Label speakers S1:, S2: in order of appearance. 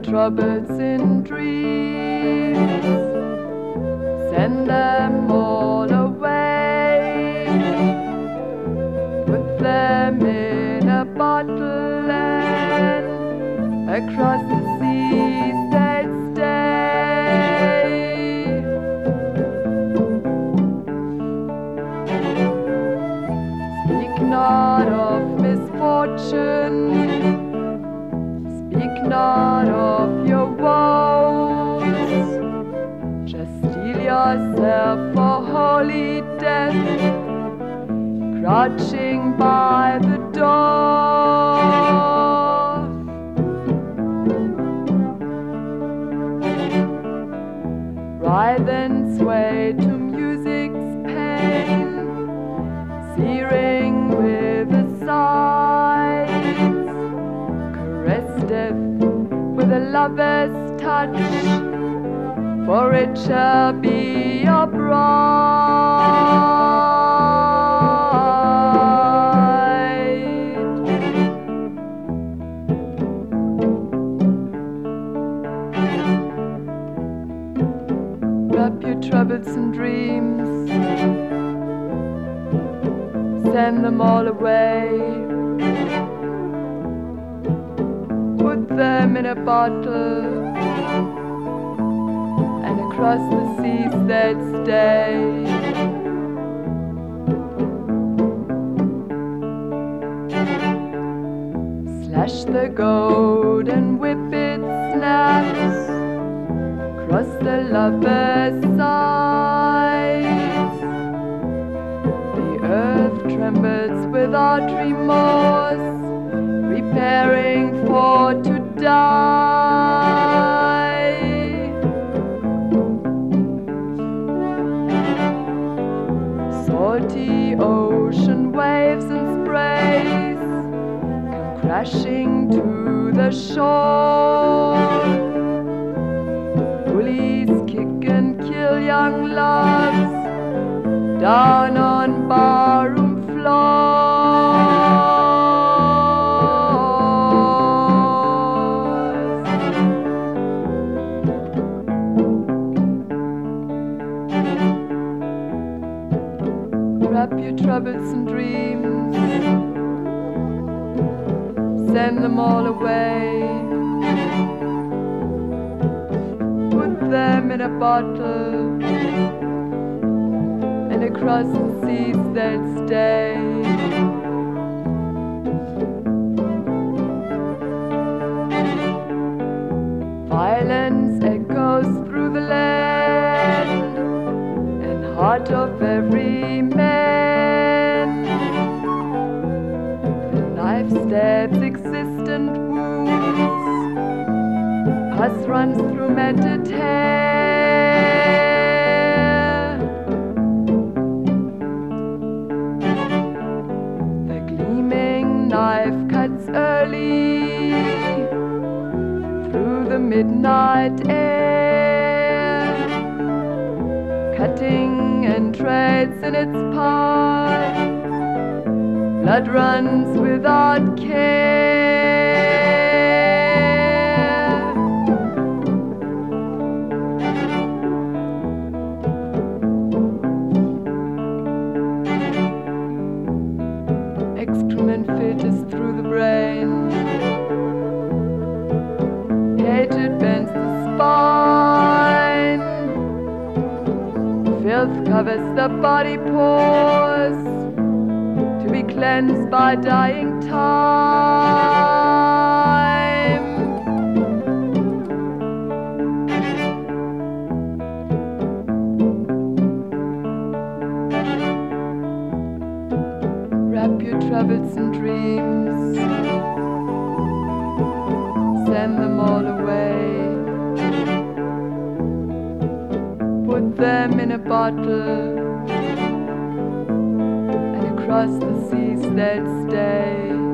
S1: troubles in dreams, send them all away, put them in a bottle and across the seas they'd stay. Speak not of misfortune, speak not of your woes, just steel yourself for holy death, crouching by the door. Writhe and sway to music's pain, searing with the sighs, caress death with a lover's touch, for it shall be your bride. Wrap your troubles in dreams, send them all away, put them in a bottle, and across the seas they'd stay. Slash the goat and whip its snaps, cross the lover's sides. The earth trembles without remorse, preparing for to die. Salty ocean waves and sprays come crashing to the shore. Bullies kick and kill young loves down on barroom floors. Wrap your troubles in dreams, send them all away, put them in a bottle, and across the seas they'd stay. Violence echoes through the land and heart of every man. The knife stabs existent wounds, pus runs through matted hair. The gleaming knife cuts early through the midnight air, cutting and treads in its path. Blood runs without care. Excrement filters through the brain, hatred bends the spine, filth covers the body pores, to be cleansed by dying time. Wrap your troubles in dreams, send them all away, put them in a bottle, and across the seas they'd stay.